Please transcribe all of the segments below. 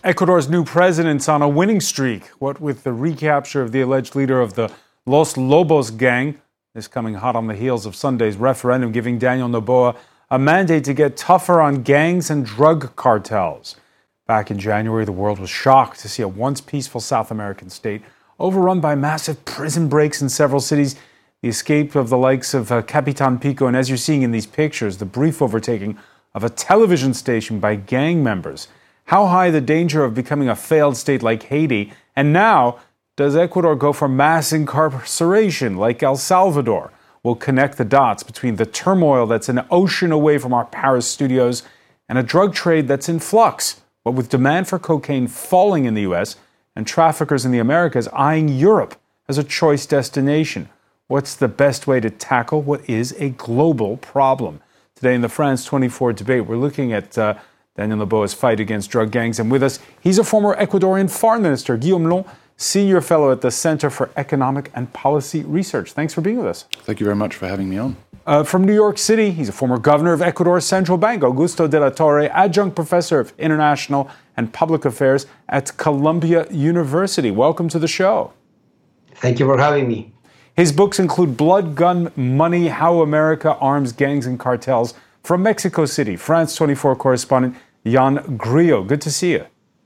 Ecuador's new president's on a winning streak. What with the recapture of the alleged leader of the Los Lobos gang, this coming hot on the heels of Sunday's referendum giving Daniel Noboa a mandate to get tougher on gangs and drug cartels. Back in January, the world was shocked to see a once peaceful South American state overrun by massive prison breaks in several cities, the escape of the likes of Capitan Pico, and as you're seeing in these pictures, the brief overtaking of a television station by gang members. How high the danger of becoming a failed state like Haiti? And now, does Ecuador go for mass incarceration like El Salvador? We'll connect the dots between the turmoil that's an ocean away from our Paris studios and a drug trade that's in flux. But with demand for cocaine falling in the U.S. and traffickers in the Americas eyeing Europe as a choice destination, what's the best way to tackle what is a global problem? Today in the France 24 debate, we're looking at Daniel Noboa's fight against drug gangs. And with us, he's a former Ecuadorian foreign minister, Guillaume Long, senior fellow at the Center for Economic and Policy Research. Thanks for being with us. Thank you very much for having me on. From New York City, he's a former governor of Ecuador's central bank, Augusto de la Torre, adjunct professor of international and public affairs at Columbia University. Welcome to the show. Thank you for having me. His books include Blood, Gun, Money, How America Arms Gangs and Cartels. From Mexico City, France 24 correspondent Jan Grillo. Good to see you.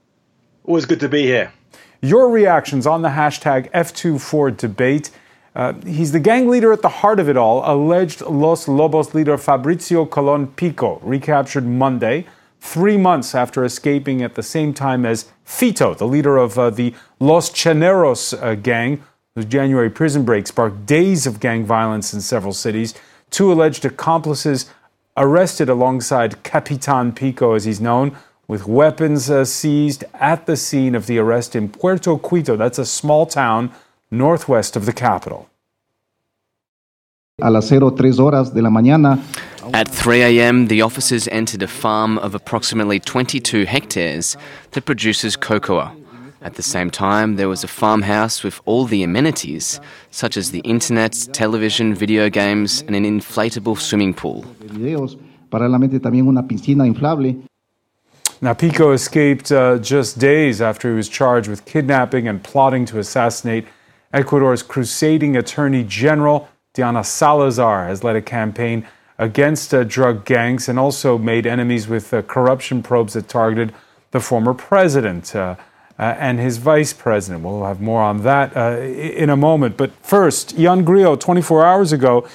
Always good to be here. Your reactions on the hashtag F24debate. He's the gang leader at the heart of it all, alleged Los Lobos leader Fabricio Colon Pico, recaptured Monday, 3 months after escaping at the same time as Fito, the leader of the Los Chaneros gang, whose January prison break sparked days of gang violence in several cities. Two alleged accomplices arrested alongside Capitan Pico, as he's known, with weapons seized at the scene of the arrest in Puerto Quito. That's a small town northwest of the capital. A las 03 horas de la mañana. At 3 a.m., the officers entered a farm of approximately 22 hectares that produces cocoa. At the same time, there was a farmhouse with all the amenities, such as the internet, television, video games, and an inflatable swimming pool. Now, Pico escaped just days after he was charged with kidnapping and plotting to assassinate Ecuador's crusading Attorney General. Diana Salazar has led a campaign against drug gangs and also made enemies with corruption probes that targeted the former president and his vice president. We'll have more on that in a moment. But first, Jan Grillo, 24 hours ago,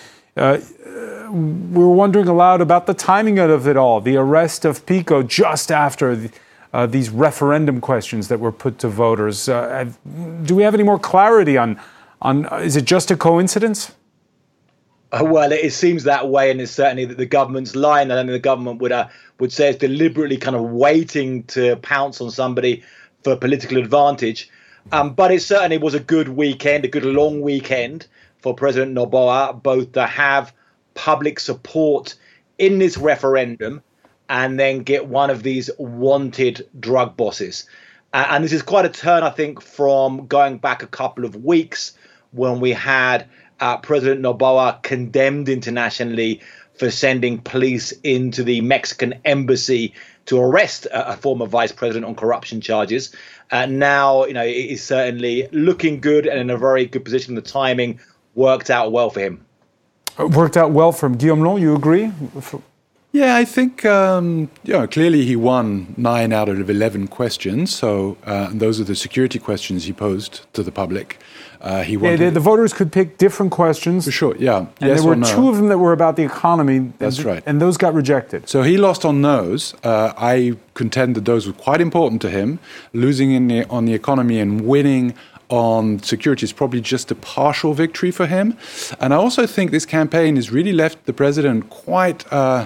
we were wondering aloud about the timing of it all, the arrest of Pico just after these referendum questions that were put to voters. Do we have any more clarity on is it just a coincidence? Well, it seems that way, and it's certainly that the government's line. I think the government would say it's deliberately kind of waiting to pounce on somebody for political advantage. But it certainly was a good weekend, a good long weekend for President Noboa, both to have public support in this referendum and then get one of these wanted drug bosses. And this is quite a turn, I think, from going back a couple of weeks when we had President Noboa condemned internationally for sending police into the Mexican embassy to arrest a former vice president on corruption charges. Now, it is certainly looking good and in a very good position. The timing worked out well for him. Worked out well for him. Guillaume Long, you agree? Yeah, I think clearly he won 9 out of 11 questions. So those are the security questions he posed to the public. The voters could pick different questions. For sure, yeah. And yes, there were two of them that were about the economy. That's right. And those got rejected. So he lost on those. I contend that those were quite important to him. Losing on the economy and winning on security is probably just a partial victory for him. And I also think this campaign has really left the president quite...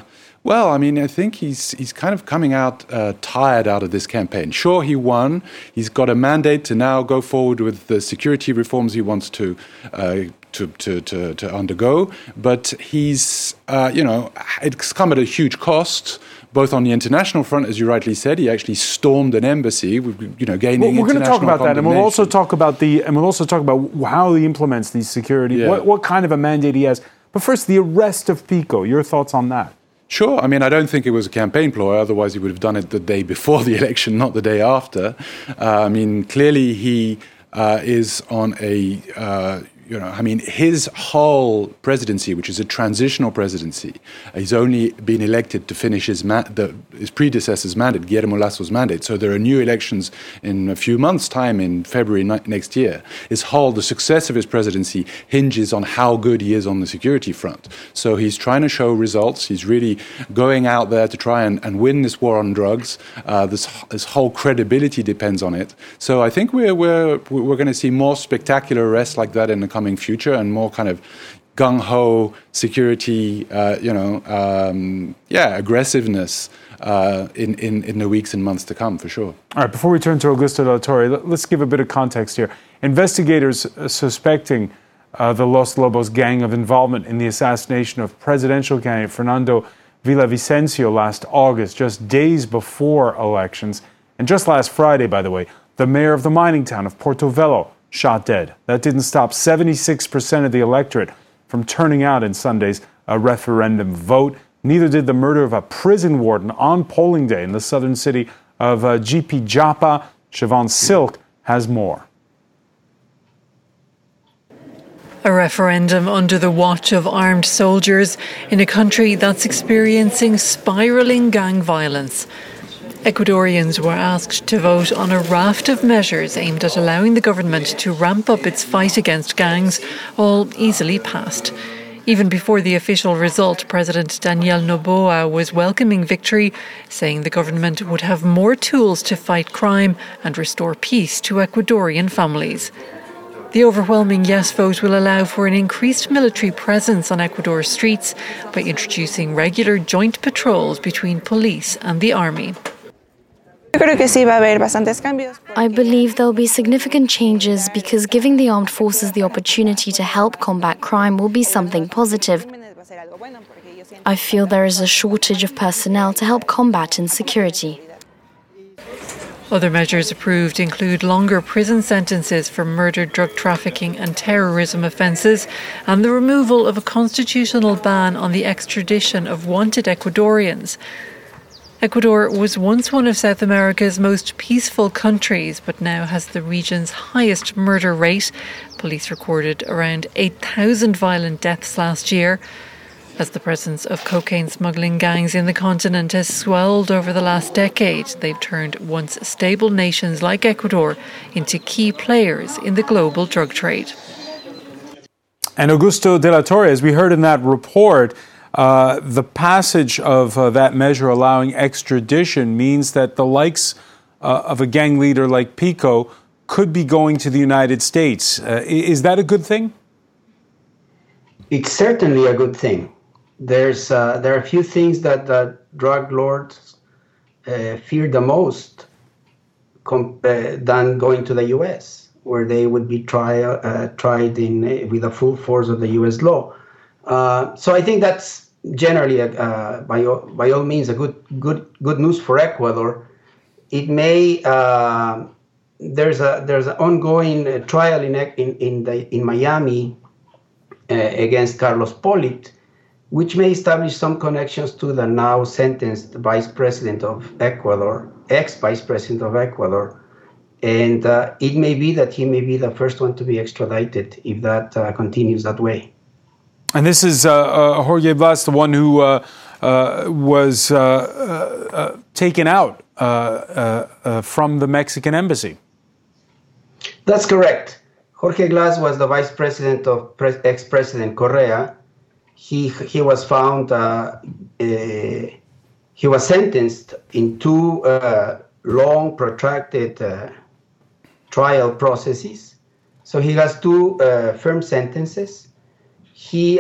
I think he's kind of coming out tired out of this campaign. Sure, he won. He's got a mandate to now go forward with the security reforms he wants to undergo. But he's, it's come at a huge cost, both on the international front, as you rightly said. He actually stormed an embassy, gaining international we're going to talk about that, and we'll also talk about how he implements these security, what kind of a mandate he has. But first, the arrest of Pico. Your thoughts on that? Sure. I mean, I don't think it was a campaign ploy. Otherwise, he would have done it the day before the election, not the day after. I mean, clearly he is on a, his whole presidency, which is a transitional presidency, he's only been elected to finish his predecessor's mandate, Guillermo Laso's mandate. So there are new elections in a few months' time in February next year. The success of his presidency hinges on how good he is on the security front. So he's trying to show results. He's really going out there to try and win this war on drugs. This whole credibility depends on it. So I think we're going to see more spectacular arrests like that in the coming future, and more kind of gung-ho security, aggressiveness in the weeks and months to come, for sure. All right, before we turn to Augusto de la Torre, let's give a bit of context here. Investigators suspecting the Los Lobos gang of involvement in the assassination of presidential candidate Fernando Villavicencio last August, just days before elections. And just last Friday, by the way, the mayor of the mining town of Portovelo shot dead. That didn't stop 76% of the electorate from turning out in Sunday's referendum vote. Neither did the murder of a prison warden on polling day in the southern city of GP Japa. Siobhan Silk has more. A referendum under the watch of armed soldiers in a country that's experiencing spiralling gang violence. Ecuadorians were asked to vote on a raft of measures aimed at allowing the government to ramp up its fight against gangs, all easily passed. Even before the official result, President Daniel Noboa was welcoming victory, saying the government would have more tools to fight crime and restore peace to Ecuadorian families. The overwhelming yes vote will allow for an increased military presence on Ecuador's streets by introducing regular joint patrols between police and the army. I believe there will be significant changes because giving the armed forces the opportunity to help combat crime will be something positive. I feel there is a shortage of personnel to help combat insecurity. Other measures approved include longer prison sentences for murder, drug trafficking and terrorism offences, and the removal of a constitutional ban on the extradition of wanted Ecuadorians. Ecuador was once one of South America's most peaceful countries, but now has the region's highest murder rate. Police recorded around 8,000 violent deaths last year. As the presence of cocaine smuggling gangs in the continent has swelled over the last decade, they've turned once stable nations like Ecuador into key players in the global drug trade. And Augusto de la Torre, as we heard in that report, the passage of that measure allowing extradition means that the likes of a gang leader like Pico could be going to the United States. Is that a good thing? It's certainly a good thing. There are a few things that the drug lords fear the most than going to the U.S., where they would be tried with the full force of the U.S. law. So I think that's generally, by all means, a good news for Ecuador. It may there's an ongoing trial in Miami against Carlos Polit, which may establish some connections to the now sentenced vice president of Ecuador, ex-vice president of Ecuador. And it may be that he may be the first one to be extradited if that continues that way. And this is Jorge Blas, the one who was taken out from the Mexican embassy. That's correct. Jorge Glass was the vice president of ex-president Correa. He was found, he was sentenced in two long, protracted trial processes. So he has two firm sentences. He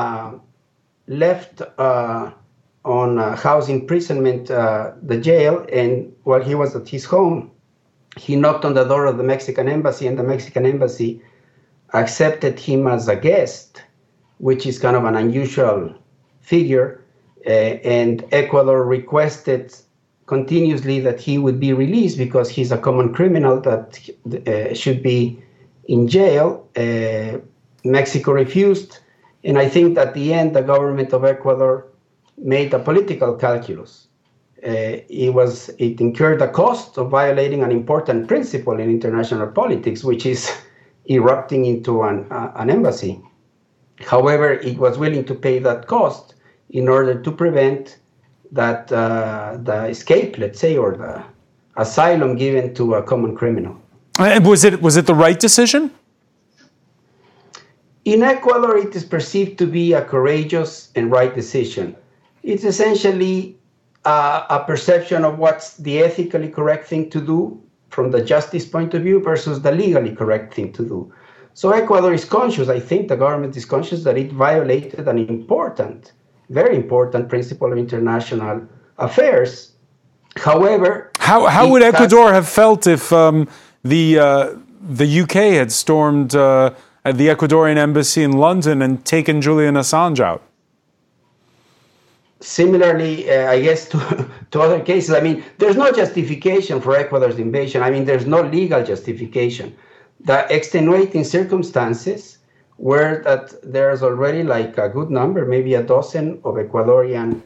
left on house imprisonment the jail, and while he was at his home, he knocked on the door of the Mexican embassy, and the Mexican embassy accepted him as a guest, which is kind of an unusual figure. And Ecuador requested continuously that he would be released because he's a common criminal that should be in jail. Mexico refused. And I think at the end, the government of Ecuador made a political calculus. It incurred the cost of violating an important principle in international politics, which is erupting into an embassy. However, it was willing to pay that cost in order to prevent that the escape, let's say, or the asylum given to a common criminal. And was it the right decision? In Ecuador, it is perceived to be a courageous and right decision. It's essentially a perception of what's the ethically correct thing to do from the justice point of view versus the legally correct thing to do. So Ecuador is conscious, I think the government is conscious that it violated an important, very important principle of international affairs. However, how would Ecuador have felt if the UK had stormed the Ecuadorian embassy in London and taken Julian Assange out? Similarly, I guess to other cases, I mean, there's no justification for Ecuador's invasion. I mean, there's no legal justification. The extenuating circumstances were that there's already like a good number, maybe a dozen of Ecuadorians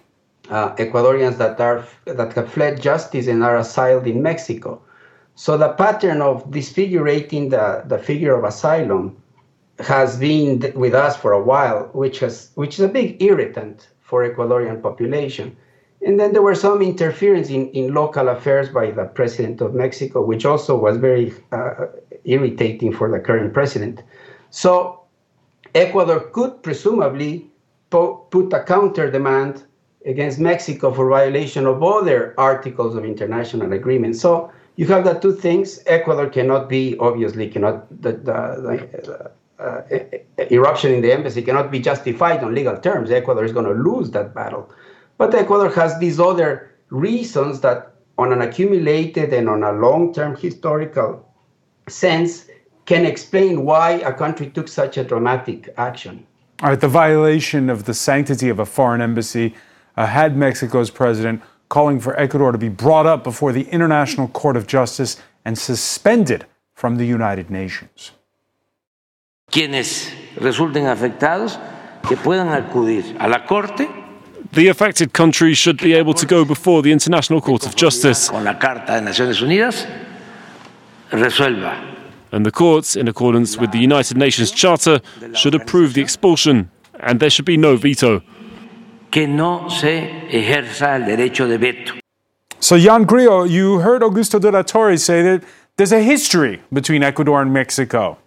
that have fled justice and are asyled in Mexico. So the pattern of disfigurating the figure of asylum has been with us for a while, which is a big irritant for Ecuadorian population. And then there were some interference in local affairs by the president of Mexico, which also was very irritating for the current president. So Ecuador could presumably put a counter demand against Mexico for violation of other articles of international agreements. So you have the two things. Ecuador eruption in the embassy cannot be justified on legal terms. Ecuador is going to lose that battle. But Ecuador has these other reasons that on an accumulated and on a long-term historical sense can explain why a country took such a dramatic action. All right, the violation of the sanctity of a foreign embassy had Mexico's president calling for Ecuador to be brought up before the International Court of Justice and suspended from the United Nations. Quienes resulten afectados que puedan acudir a la Corte. The affected country should be able to go before the International Court of Justice. Con la Carta de Naciones Unidas resuelva. And the courts, in accordance with the United Nations Charter, should approve the expulsion, and there should be no veto. Que no se ejerza el derecho de veto. So, Jan Grillo, you heard Augusto de la Torre say that there's a history between Ecuador and Mexico.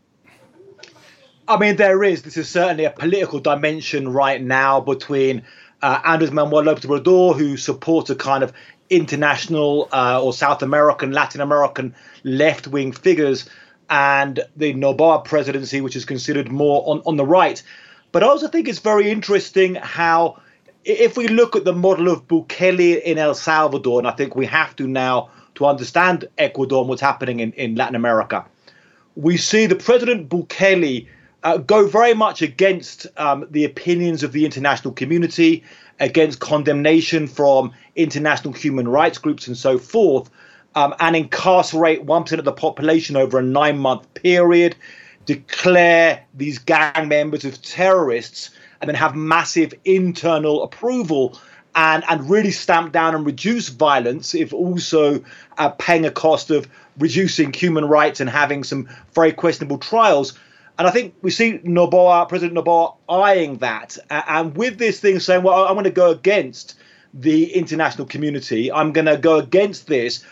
I mean, there is. This is certainly a political dimension right now between Andrés Manuel López Obrador, who supports a kind of international or South American, Latin American left-wing figures, and the Noboa presidency, which is considered more on the right. But I also think it's very interesting how, if we look at the model of Bukele in El Salvador, and I think we have to now to understand Ecuador and what's happening in Latin America, we see the President Bukele go very much against the opinions of the international community, against condemnation from international human rights groups and so forth, and incarcerate 1% of the population over a 9-month period, declare these gang members of terrorists, and then have massive internal approval and really stamp down and reduce violence, if also paying a cost of reducing human rights and having some very questionable trials. And I think we see President Noboa eyeing that. And with this thing saying, well, I'm going to go against the international community. I'm going to go against this.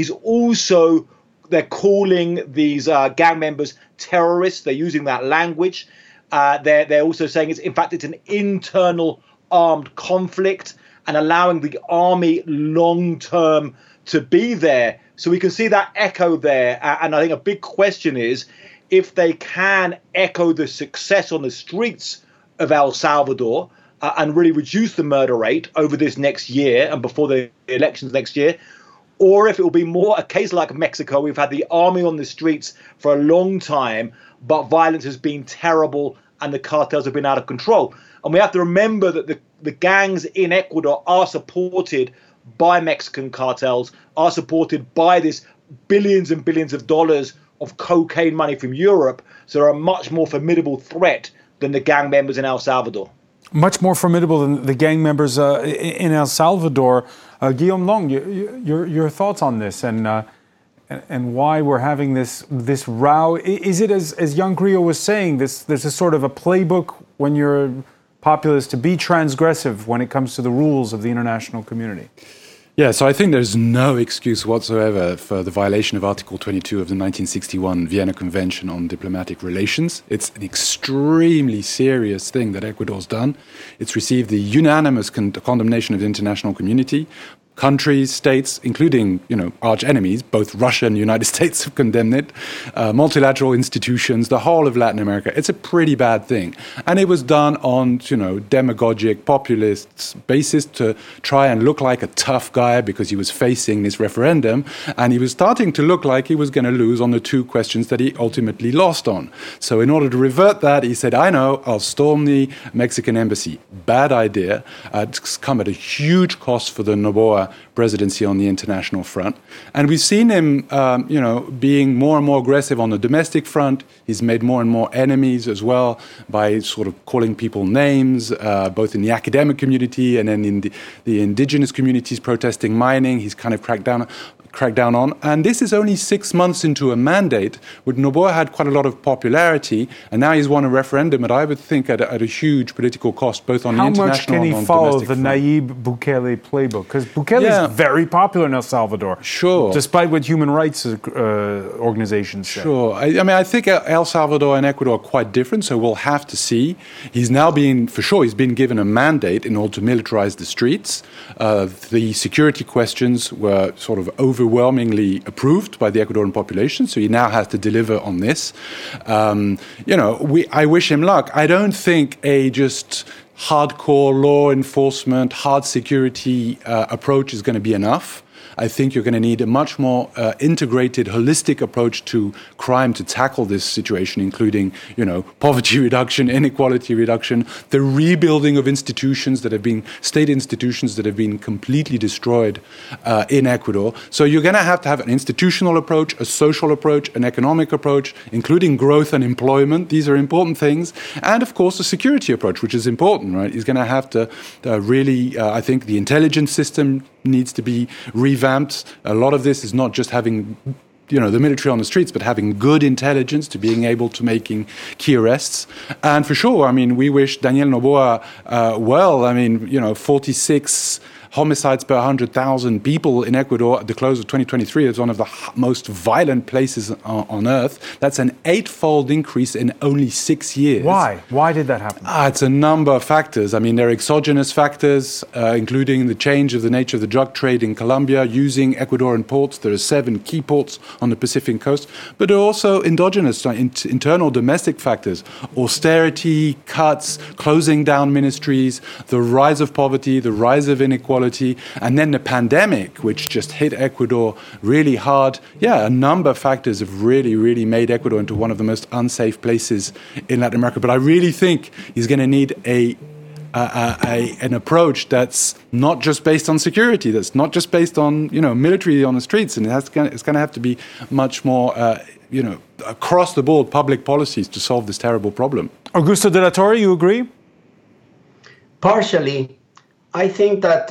They're calling these gang members terrorists. They're using that language. They're also saying it's an internal armed conflict and allowing the army long term to be there. So we can see that echo there. And I think a big question is, if they can echo the success on the streets of El Salvador and really reduce the murder rate over this next year and before the elections next year, or if it will be more a case like Mexico, we've had the army on the streets for a long time, but violence has been terrible and the cartels have been out of control. And we have to remember that the gangs in Ecuador are supported by Mexican cartels, are supported by this billions and billions of dollars of cocaine money from Europe, so they're a much more formidable threat than the gang members in El Salvador. Much more formidable than the gang members in El Salvador. Guillaume Long, your thoughts on this and why we're having this row? Is it, as young Grillo was saying, there's a sort of a playbook when you're a populist to be transgressive when it comes to the rules of the international community? Yeah, so I think there's no excuse whatsoever for the violation of Article 22 of the 1961 Vienna Convention on Diplomatic Relations. It's an extremely serious thing that Ecuador's done. It's received the unanimous condemnation of the international community. Countries, states, including, arch enemies, both Russia and the United States have condemned it, multilateral institutions, the whole of Latin America. It's a pretty bad thing. And it was done on, demagogic, populist basis to try and look like a tough guy because he was facing this referendum. And he was starting to look like he was going to lose on the two questions that he ultimately lost on. So in order to revert that, he said, I know, I'll storm the Mexican embassy. Bad idea. It's come at a huge cost for the Noboa presidency on the international front. And we've seen him, being more and more aggressive on the domestic front. He's made more and more enemies as well by sort of calling people names, both in the academic community and then in the indigenous communities protesting mining. He's kind of cracked down on. And this is only 6 months into a mandate, where Noboa had quite a lot of popularity, and now he's won a referendum, and I would think at a huge political cost, both on the international and on domestic front. How much can he follow the Nayib Bukele playbook? Because Bukele is very popular in El Salvador. Sure. Despite what human rights organizations say. Sure. I think El Salvador and Ecuador are quite different, so we'll have to see. He's been given a mandate in order to militarize the streets. The security questions were sort of overwhelmingly approved by the Ecuadorian population, so he now has to deliver on this. I wish him luck. I don't think a just hardcore law enforcement, hard security approach is going to be enough. I think you're going to need a much more integrated, holistic approach to crime to tackle this situation, including, poverty reduction, inequality reduction, the rebuilding of institutions that have been state institutions that have been completely destroyed in Ecuador. So you're going to have an institutional approach, a social approach, an economic approach, including growth and employment. These are important things. And, of course, a security approach, which is important, right? He's going to have to really, I think, the intelligence system needs to be revamped. A lot of this is not just having the military on the streets, but having good intelligence to being able to making key arrests. And for sure, we wish Daniel Noboa well. 46 homicides per 100,000 people in Ecuador at the close of 2023 is one of the most violent places on earth. That's an 8-fold increase in only 6 years. Why? Why did that happen? It's a number of factors. There are exogenous factors, including the change of the nature of the drug trade in Colombia using Ecuadorian ports. There are 7 key ports on the Pacific coast. But there are also endogenous, internal domestic factors, austerity, cuts, closing down ministries, the rise of poverty, the rise of inequality, and then the pandemic, which just hit Ecuador really hard. A number of factors have really, really made Ecuador into one of the most unsafe places in Latin America. But I really think he's going to need an approach that's not just based on security, that's not just based on military on the streets, and it's going to have to be much more across the board public policies to solve this terrible problem. Augusto de la Torre, you agree? Partially. I think that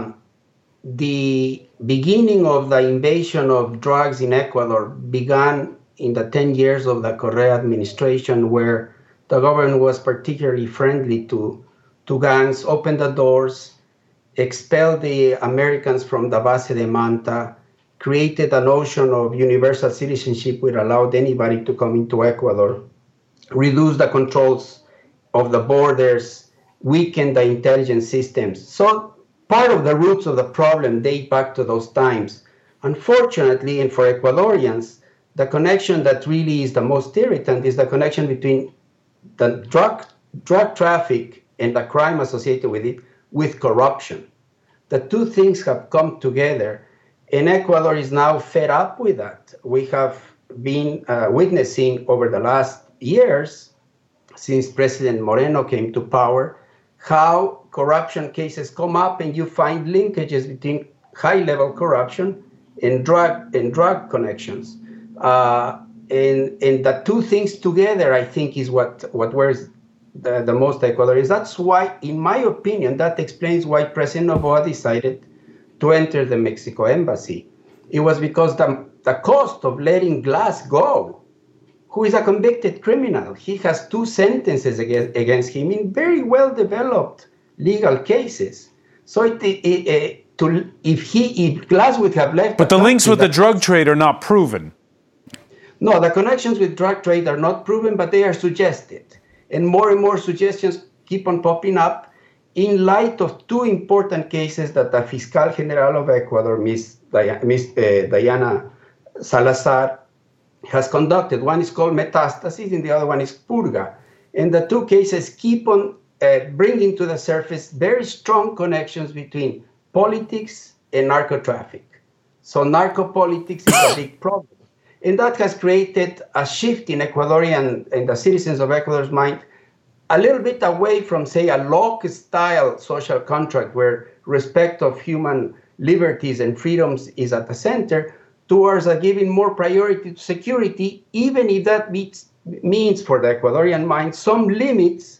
the beginning of the invasion of drugs in Ecuador began in the 10 years of the Correa administration, where the government was particularly friendly to gangs, opened the doors, expelled the Americans from the Base de Manta, created a notion of universal citizenship which allowed anybody to come into Ecuador, reduced the controls of the borders, weakened the intelligence systems. So part of the roots of the problem date back to those times. Unfortunately, and for Ecuadorians, the connection that really is the most irritant is the connection between the drug traffic and the crime associated with it with corruption. The two things have come together, and Ecuador is now fed up with that. We have been witnessing over the last years, since President Moreno came to power, how corruption cases come up and you find linkages between high-level corruption and drug connections. And the two things together, I think, is what wears the most Ecuadorians. That's why, in my opinion, that explains why President Noboa decided to enter the Mexico embassy. It was because the cost of letting Glass go, who is a convicted criminal, he has 2 sentences against him in very well-developed legal cases. So if Glass would have left... But the links with the drug trade are not proven. No, the connections with drug trade are not proven, but they are suggested. And more suggestions keep on popping up in light of 2 important cases that the Fiscal General of Ecuador, Miss Diana Salazar, has conducted. One is called Metastasis and the other one is Purga. And the 2 cases keep on bringing to the surface very strong connections between politics and narco-traffic. So narco-politics is a big problem. And that has created a shift in Ecuadorian and the citizens of Ecuador's mind, a little bit away from, say, a Locke-style social contract where respect of human liberties and freedoms is at the center, towards giving more priority to security, even if that means for the Ecuadorian mind some limits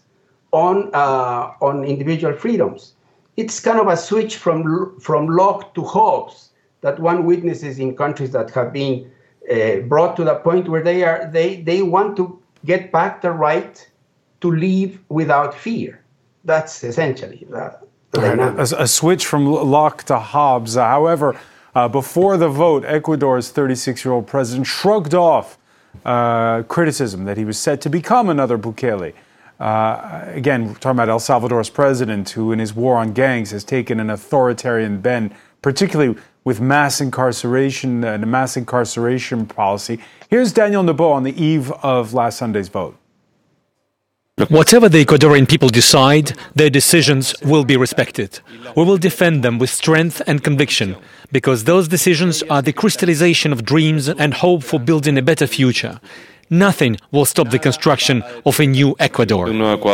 on individual freedoms. It's kind of a switch from Locke to Hobbes that one witnesses in countries that have been brought to the point where they want to get back the right to live without fear. That's essentially the dynamic. A switch from Locke to Hobbes. However, before the vote, Ecuador's 36-year-old president shrugged off criticism that he was set to become another Bukele. Again, we're talking about El Salvador's president, who in his war on gangs has taken an authoritarian bend, particularly with mass incarceration and a mass incarceration policy. Here's Daniel Noboa on the eve of last Sunday's vote. Whatever the Ecuadorian people decide, their decisions will be respected. We will defend them with strength and conviction, because those decisions are the crystallization of dreams and hope for building a better future. Nothing will stop the construction of a new Ecuador.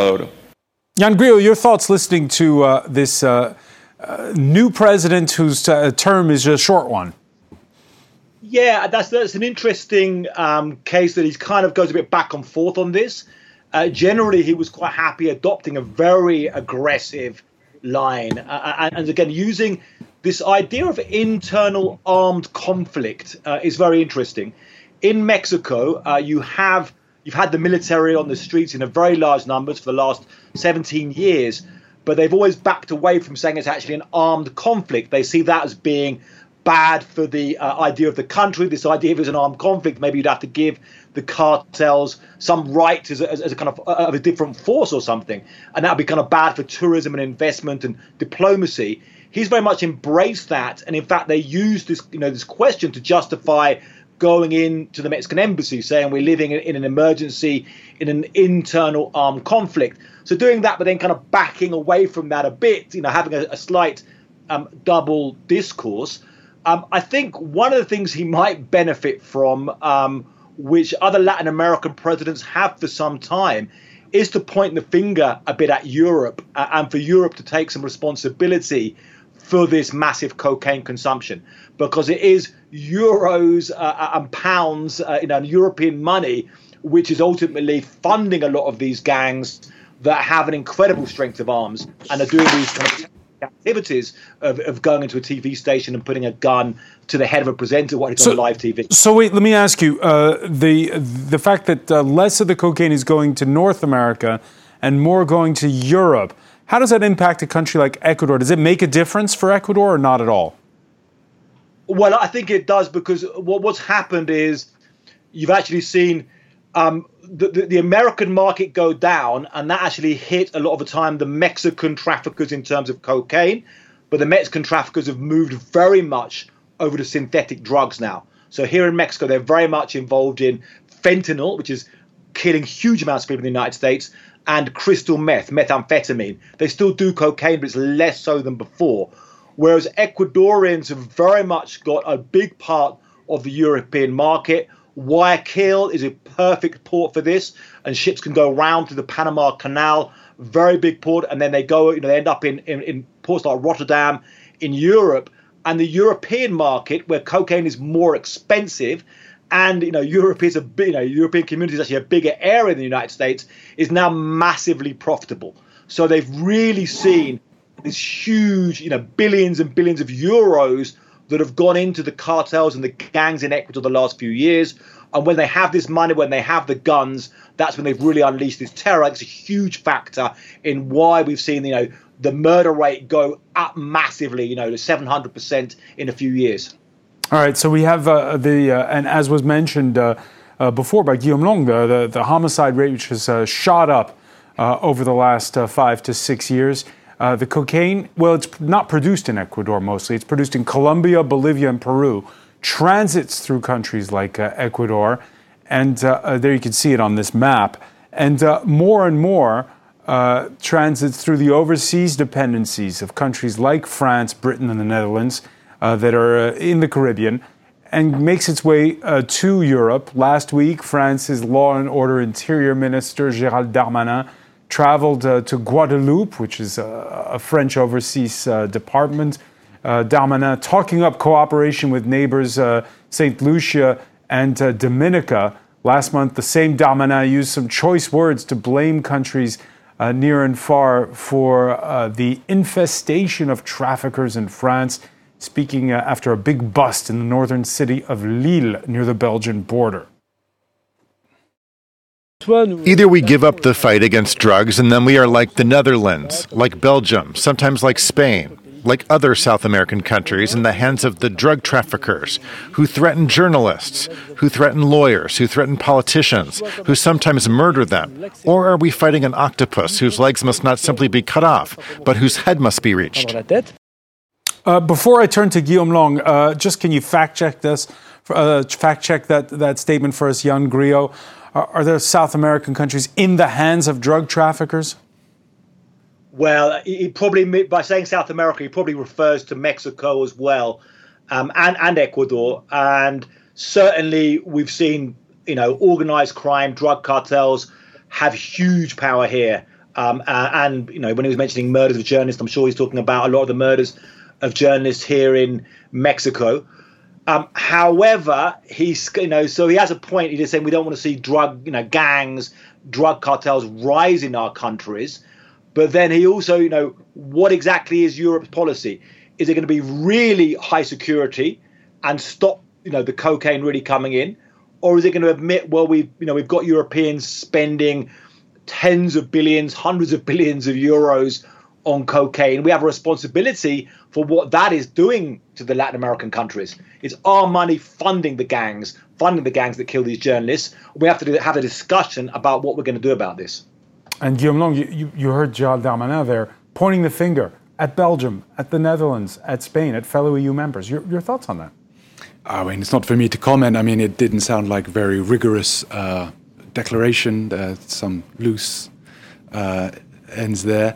Jan Grillo, your thoughts listening to this new president whose term is a short one? Yeah, that's an interesting case that he kind of goes a bit back and forth on this. Generally, he was quite happy adopting a very aggressive line. And again, using this idea of internal armed conflict is very interesting. In Mexico, you've had the military on the streets in a very large numbers for the last 17 years, but they've always backed away from saying it's actually an armed conflict. They see that as being bad for the idea of the country. This idea if it's an armed conflict, maybe you'd have to give the cartels some rights as a kind of a different force or something, and that would be kind of bad for tourism and investment and diplomacy. He's very much embraced that, and in fact, they used this question to justify going into the Mexican embassy, saying we're living in an emergency, in an internal armed conflict. So doing that, but then kind of backing away from that a bit, having a slight double discourse. I think one of the things he might benefit from, which other Latin American presidents have for some time, is to point the finger a bit at Europe and for Europe to take some responsibility for this massive cocaine consumption, because it is euros and pounds, European money, which is ultimately funding a lot of these gangs that have an incredible strength of arms and are doing these kind of activities of going into a TV station and putting a gun to the head of a presenter while it's on live TV. So wait, let me ask you, the fact that less of the cocaine is going to North America and more going to Europe, how does that impact a country like Ecuador? Does it make a difference for Ecuador or not at all? Well, I think it does, because what's happened is you've actually seen the American market go down, and that actually hit a lot of the time the Mexican traffickers in terms of cocaine. But the Mexican traffickers have moved very much over to synthetic drugs now. So here in Mexico, they're very much involved in fentanyl, which is killing huge amounts of people in the United States, and crystal meth, methamphetamine. They still do cocaine, but it's less so than before. Whereas Ecuadorians have very much got a big part of the European market. Guayaquil is a perfect port for this, and ships can go around to the Panama Canal, very big port, and then they go, they end up in ports like Rotterdam in Europe. And the European market, where cocaine is more expensive and Europe is European community is actually a bigger area than the United States, is now massively profitable. So they've really seen this huge, billions and billions of euros that have gone into the cartels and the gangs in Ecuador the last few years. And when they have this money, when they have the guns, that's when they've really unleashed this terror. It's a huge factor in why we've seen, the murder rate go up massively, to 700% in a few years. All right, so we have and as was mentioned before by Guillaume Long, the homicide rate which has shot up over the last 5 to 6 years. The cocaine, well, it's not produced in Ecuador mostly. It's produced in Colombia, Bolivia, and Peru. Transits through countries like Ecuador, and there you can see it on this map. And more transits through the overseas dependencies of countries like France, Britain, and the Netherlands that are in the Caribbean, and makes its way to Europe. Last week, France's Law and Order Interior Minister, Gérald Darmanin, traveled to Guadeloupe, which is a French overseas department. Darmanin talking up cooperation with neighbors St. Lucia and Dominica. Last month, the same Darmanin used some choice words to blame countries near and far for the infestation of traffickers in France, speaking after a big bust in the northern city of Lille near the Belgian border. Either we give up the fight against drugs and then we are like the Netherlands, like Belgium, sometimes like Spain, like other South American countries, in the hands of the drug traffickers who threaten journalists, who threaten lawyers, who threaten politicians, who sometimes murder them? Or are we fighting an octopus whose legs must not simply be cut off, but whose head must be reached? Before I turn to Guillaume Long, just can you fact-check this? Fact-check that statement for us, Jan Grillo. Are there South American countries in the hands of drug traffickers? Well, he probably, by saying South America, he probably refers to Mexico as well, and Ecuador. And certainly we've seen, organized crime, drug cartels have huge power here. And when he was mentioning murders of journalists, I'm sure he's talking about a lot of the murders of journalists here in Mexico. However, so he has a point. He's just saying we don't want to see gangs, drug cartels rise in our countries. But then he also, what exactly is Europe's policy? Is it going to be really high security and stop, the cocaine really coming in? Or is it going to admit, well, we've got Europeans spending tens of billions, hundreds of billions of euros on cocaine. We have a responsibility for what that is doing to the Latin American countries. It's our money funding the gangs that kill these journalists. We have to have a discussion about what we're going to do about this. And Guillaume Long, you heard Gérald Darmanin there pointing the finger at Belgium, at the Netherlands, at Spain, at fellow EU members. Your thoughts on that? I mean, it's not for me to comment. I mean, it didn't sound like a very rigorous declaration. Some loose ends there.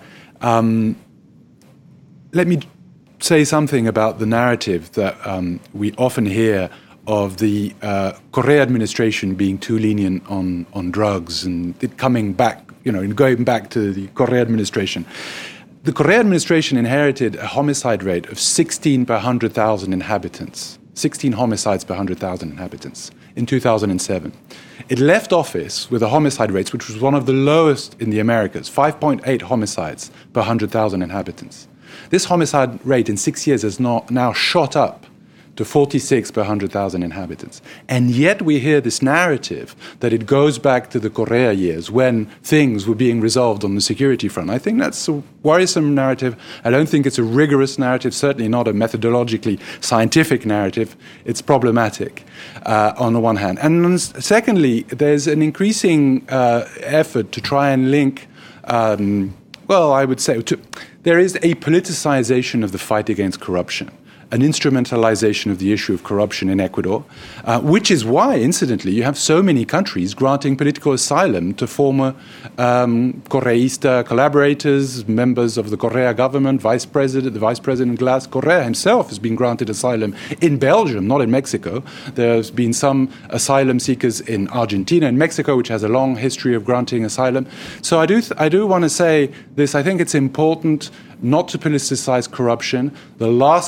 Let me say something about the narrative that we often hear of the Correa administration being too lenient on drugs and it coming back, going back to the Correa administration. The Correa administration inherited a homicide rate of 16 per 100,000 inhabitants. 16 homicides per 100,000 inhabitants in 2007. It left office with a homicide rate which was one of the lowest in the Americas, 5.8 homicides per 100,000 inhabitants. This homicide rate in 6 years has now shot up to 46 per 100,000 inhabitants. And yet we hear this narrative that it goes back to the Correa years when things were being resolved on the security front. I think that's a worrisome narrative. I don't think it's a rigorous narrative, certainly not a methodologically scientific narrative. It's problematic on the one hand. And secondly, there's an increasing effort to try and link, I would say, there is a politicization of the fight against corruption, an instrumentalization of the issue of corruption in Ecuador, which is why, incidentally, you have so many countries granting political asylum to former Correista collaborators, members of the Correa government, the Vice President Glass. Correa himself has been granted asylum in Belgium, not in Mexico. There's been some asylum seekers in Argentina and Mexico, which has a long history of granting asylum. So I do want to say this. I think it's important not to politicize corruption. The last government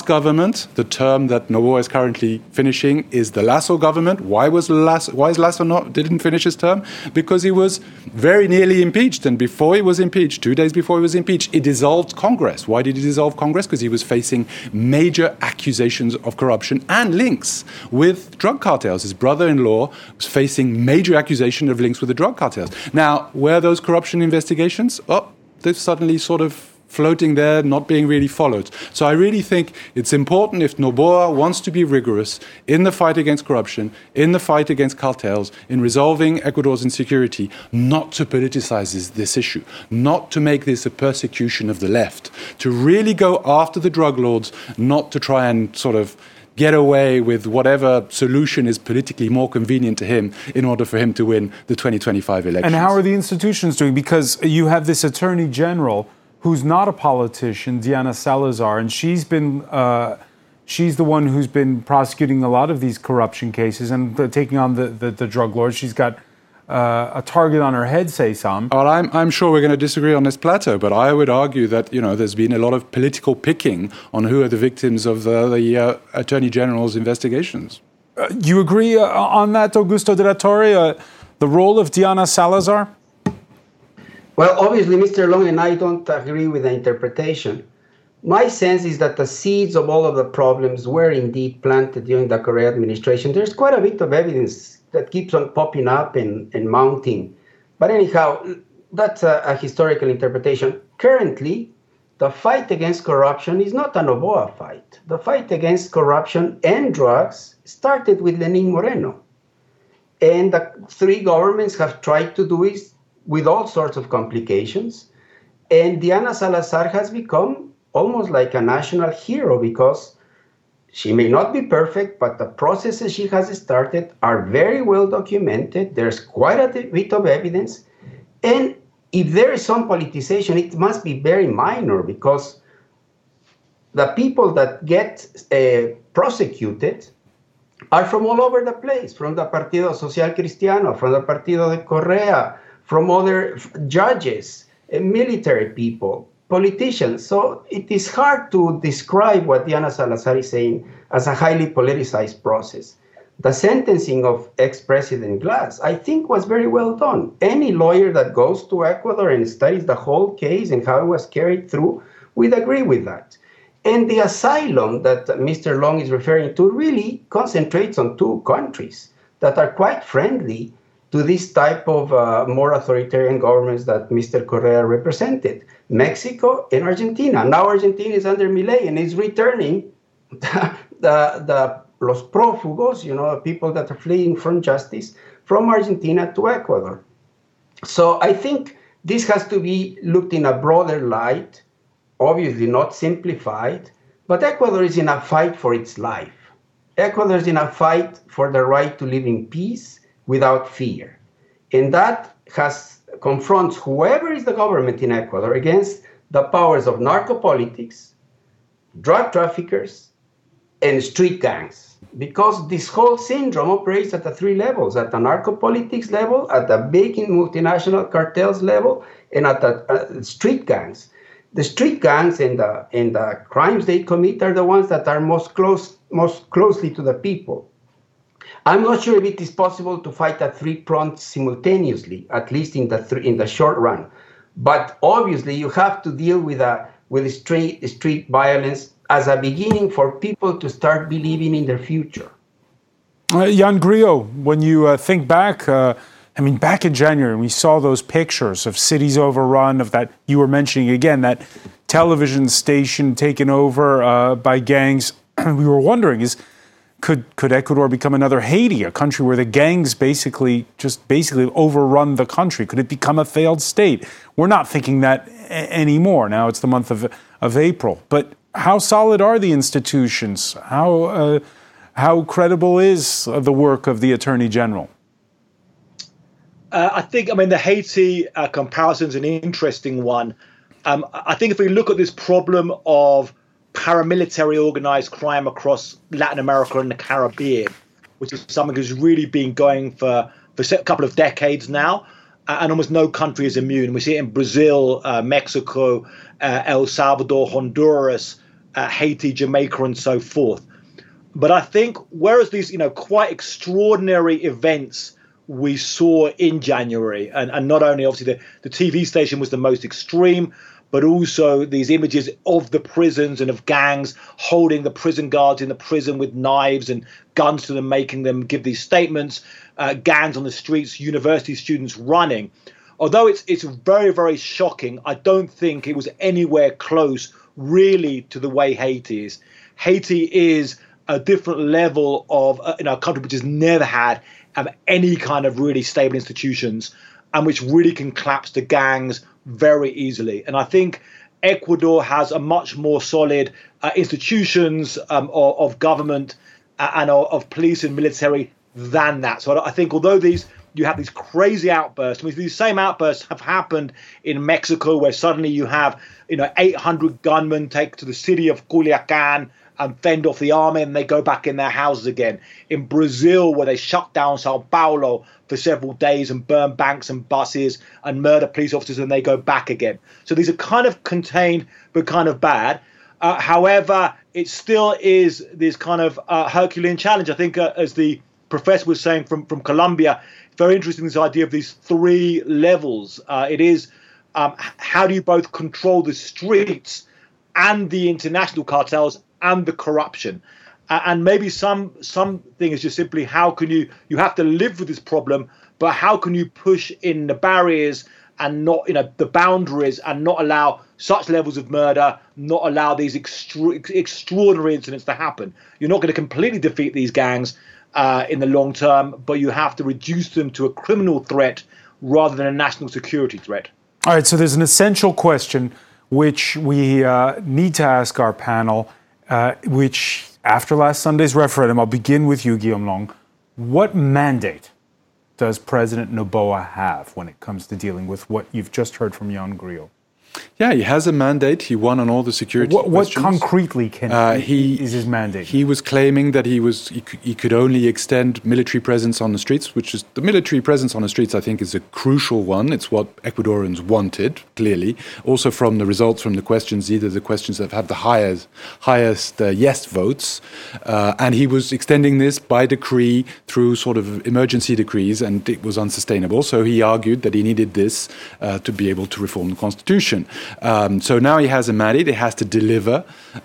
government. The term that Noboa is currently finishing is the Lasso government. Why is Lasso didn't finish his term? Because he was very nearly impeached, and before he was impeached, 2 days before he was impeached, he dissolved Congress. Why did he dissolve Congress? Because he was facing major accusations of corruption and links with drug cartels. His brother-in-law was facing major accusation of links with the drug cartels. Now, where those corruption investigations? Oh, they're suddenly sort of floating there, not being really followed. So I really think it's important, if Noboa wants to be rigorous in the fight against corruption, in the fight against cartels, in resolving Ecuador's insecurity, not to politicize this issue, not to make this a persecution of the left, to really go after the drug lords, not to try and sort of get away with whatever solution is politically more convenient to him in order for him to win the 2025 elections. And how are the institutions doing? Because you have this Attorney General who's not a politician, Diana Salazar, and she's the one who's been prosecuting a lot of these corruption cases and taking on the drug lords. She's got a target on her head, say some. Well, I'm sure we're going to disagree on this plateau, but I would argue that, there's been a lot of political picking on who are the victims of the Attorney General's investigations. You agree on that, Augusto de la Torre, the role of Diana Salazar? Well, obviously, Mr. Long and I don't agree with the interpretation. My sense is that the seeds of all of the problems were indeed planted during the Correa administration. There's quite a bit of evidence that keeps on popping up and mounting. But anyhow, that's a historical interpretation. Currently, the fight against corruption is not a Noboa fight. The fight against corruption and drugs started with Lenín Moreno. And the three governments have tried to do it with all sorts of complications. And Diana Salazar has become almost like a national hero because she may not be perfect, but the processes she has started are very well documented. There's quite a bit of evidence. And if there is some politicization, it must be very minor because the people that get prosecuted are from all over the place, from the Partido Social Cristiano, from the Partido de Correa, from other judges, military people, politicians. So it is hard to describe what Diana Salazar is saying as a highly politicized process. The sentencing of ex-President Glass, I think, was very well done. Any lawyer that goes to Ecuador and studies the whole case and how it was carried through would agree with that. And the asylum that Mr. Long is referring to really concentrates on two countries that are quite friendly to this type of more authoritarian governments that Mr. Correa represented, Mexico and Argentina. Now Argentina is under Milei and is returning los prófugos, people that are fleeing from justice, from Argentina to Ecuador. So I think this has to be looked in a broader light, obviously not simplified, but Ecuador is in a fight for its life. Ecuador is in a fight for the right to live in peace without fear. And that confronts whoever is the government in Ecuador against the powers of narcopolitics, drug traffickers, and street gangs. Because this whole syndrome operates at the three levels, at the narcopolitics level, at the big multinational cartels level, and at the street gangs. The street gangs and the crimes they commit are the ones that are most closely to the people. I'm not sure if it is possible to fight at three fronts simultaneously, at least in the short run. But obviously, you have to deal with street violence as a beginning for people to start believing in their future. Jan Grillo, when you think back, back in January, we saw those pictures of cities overrun, of that you were mentioning again, that television station taken over by gangs. We were wondering, could Ecuador become another Haiti, a country where the gangs basically overrun the country? Could it become a failed state? We're not thinking that anymore. Now it's the month of April. But how solid are the institutions? How credible is the work of the Attorney General? I think, the Haiti comparison is an interesting one. I think if we look at this problem of paramilitary organized crime across Latin America and the Caribbean, which is something that's really been going for a couple of decades now, and almost no country is immune. We see it in Brazil, Mexico, El Salvador, Honduras, Haiti, Jamaica, and so forth. But I think whereas these, quite extraordinary events we saw in January, and not only obviously the TV station was the most extreme, but also these images of the prisons and of gangs holding the prison guards in the prison with knives and guns to them, making them give these statements, gangs on the streets, university students running. Although it's very, very shocking, I don't think it was anywhere close really to the way Haiti is. Haiti is a different level of a country which has never had any kind of really stable institutions and which really can collapse the gangs very easily. And I think Ecuador has a much more solid institutions of government and of police and military than that. So I think although you have these crazy outbursts, these same outbursts have happened in Mexico, where suddenly you have 800 gunmen take to the city of Culiacan and fend off the army, and they go back in their houses again. In Brazil, where they shut down Sao Paulo for several days and burn banks and buses and murder police officers, and they go back again. So these are kind of contained but kind of bad. However, it still is this kind of Herculean challenge. I think, as the professor was saying from Colombia, very interesting, this idea of these three levels. It is how do you both control the streets and the international cartels and the corruption, and maybe something is just simply how can you have to live with this problem, but how can you push in the barriers and not the boundaries and not allow such levels of murder, not allow these extraordinary incidents to happen. You're not going to completely defeat these gangs in the long term, but you have to reduce them to a criminal threat rather than a national security threat. All right, so there's an essential question which we need to ask our panel, which after last Sunday's referendum, I'll begin with you, Guillaume Long. What mandate does President Noboa have when it comes to dealing with what you've just heard from Jan Grill? Yeah, he has a mandate. He won on all the security questions. What concretely is his mandate? He was claiming that he could only extend military presence on the streets, which is the military presence on the streets, I think, is a crucial one. It's what Ecuadorians wanted, clearly. Also from the results from the questions, either the questions that have the highest yes votes. And he was extending this by decree through sort of emergency decrees, and it was unsustainable. So he argued that he needed this to be able to reform the constitution. So now he has a mandate, he has to deliver.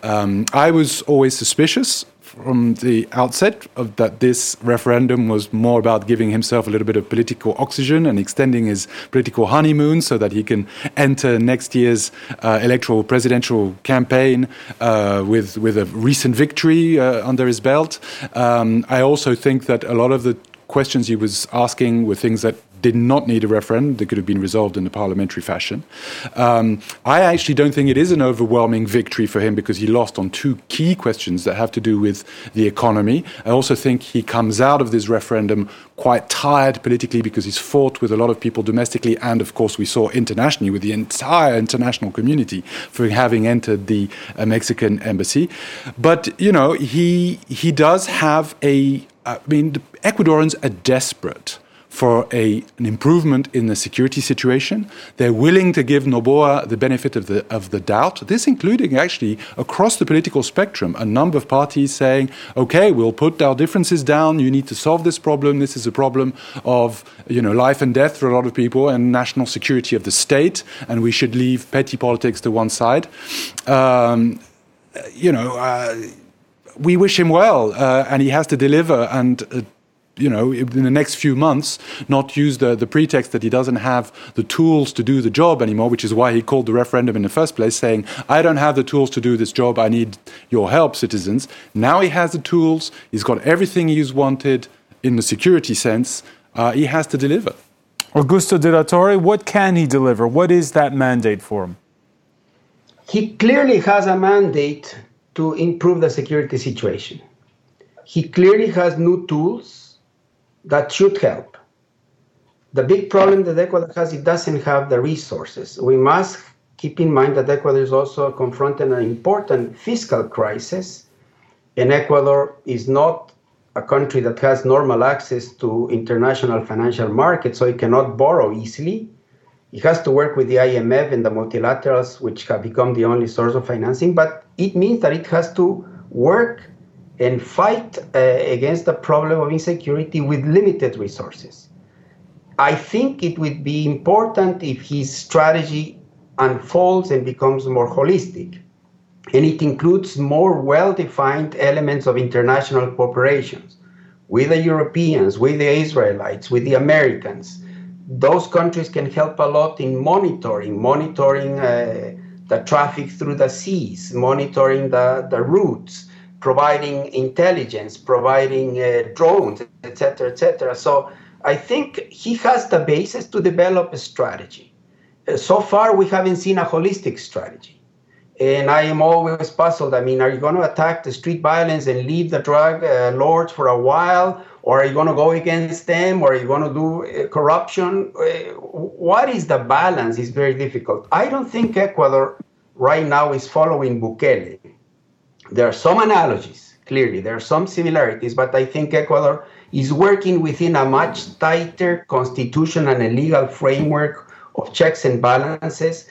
I was always suspicious from the outset that this referendum was more about giving himself a little bit of political oxygen and extending his political honeymoon so that he can enter next year's presidential campaign with a recent victory under his belt. I also think that a lot of the questions he was asking were things that did not need a referendum. They could have been resolved in a parliamentary fashion. I actually don't think it is an overwhelming victory for him because he lost on two key questions that have to do with the economy. I also think he comes out of this referendum quite tired politically because he's fought with a lot of people domestically and, of course, we saw internationally with the entire international community for having entered the Mexican embassy. But, he does have the Ecuadorians are desperate for an improvement in the security situation. They're willing to give Noboa the benefit of the doubt. This including actually across the political spectrum, a number of parties saying, okay, we'll put our differences down. You need to solve this problem. This is a problem of life and death for a lot of people and national security of the state. And we should leave petty politics to one side. We wish him well, and he has to deliver. And in the next few months, not use the pretext that he doesn't have the tools to do the job anymore, which is why he called the referendum in the first place, saying, I don't have the tools to do this job, I need your help, citizens. Now he has the tools, he's got everything he's wanted in the security sense, he has to deliver. Augusto de la Torre, what can he deliver? What is that mandate for him? He clearly has a mandate to improve the security situation. He clearly has new tools that should help. The big problem that Ecuador has, it doesn't have the resources. We must keep in mind that Ecuador is also confronting an important fiscal crisis, and Ecuador is not a country that has normal access to international financial markets, so it cannot borrow easily. He has to work with the IMF and the multilaterals, which have become the only source of financing, but it means that it has to work and fight against the problem of insecurity with limited resources. I think it would be important if his strategy unfolds and becomes more holistic, and it includes more well-defined elements of international cooperation with the Europeans, with the Israelites, with the Americans. Those countries can help a lot in monitoring the traffic through the seas, monitoring the routes, providing intelligence, providing drones, etc., etc. So I think he has the basis to develop a strategy. So far, we haven't seen a holistic strategy. And I am always puzzled. I mean, are you going to attack the street violence and leave the drug lords for a while? Or are you going to go against them? Or are you going to do corruption? What is the balance? It's very difficult. I don't think Ecuador right now is following Bukele. There are some analogies, clearly. There are some similarities. But I think Ecuador is working within a much tighter constitutional and legal framework of checks and balances.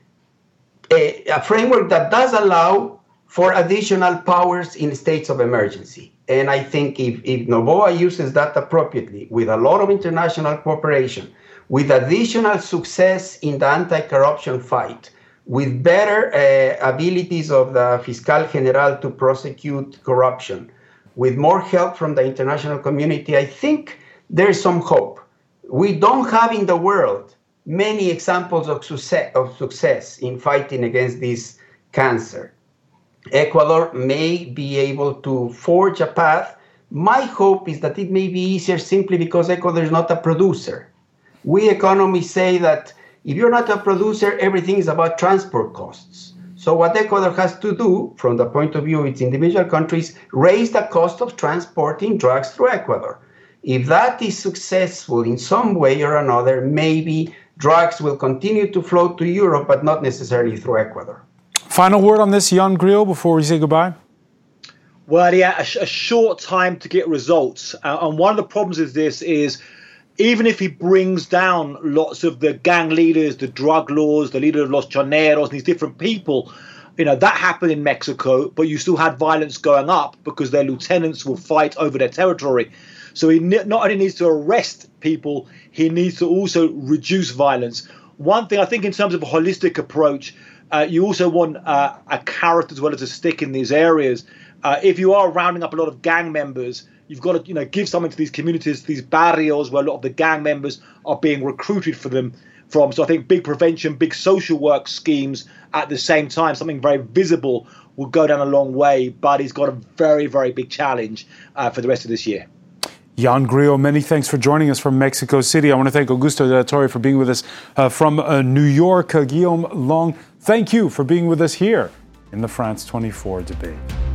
A framework that does allow for additional powers in states of emergency. And I think if Noboa uses that appropriately, with a lot of international cooperation, with additional success in the anti-corruption fight, with better abilities of the Fiscal General to prosecute corruption, with more help from the international community, I think there is some hope. We don't have in the world many examples of success in fighting against this cancer. Ecuador may be able to forge a path. My hope is that it may be easier simply because Ecuador is not a producer. We economists say that if you're not a producer, everything is about transport costs. So what Ecuador has to do, from the point of view of its individual countries, raise the cost of transporting drugs through Ecuador. If that is successful in some way or another, maybe drugs will continue to flow to Europe, but not necessarily through Ecuador. Final word on this, Jan Grillo, before we say goodbye? Well, yeah, a short time to get results. And one of the problems with this is, even if he brings down lots of the gang leaders, the drug lords, the leader of Los Choneros, and these different people, that happened in Mexico, but you still had violence going up because their lieutenants will fight over their territory. So he not only needs to arrest people, he needs to also reduce violence. One thing I think in terms of a holistic approach, you also want a carrot as well as a stick in these areas. If you are rounding up a lot of gang members, you've got to give something to these communities, these barrios where a lot of the gang members are being recruited from. So I think big prevention, big social work schemes at the same time, something very visible will go down a long way. But he's got a very, very big challenge for the rest of this year. Jan Grillo, many thanks for joining us from Mexico City. I want to thank Augusto de la Torre for being with us from New York. Guillaume Long, thank you for being with us here in the France 24 debate.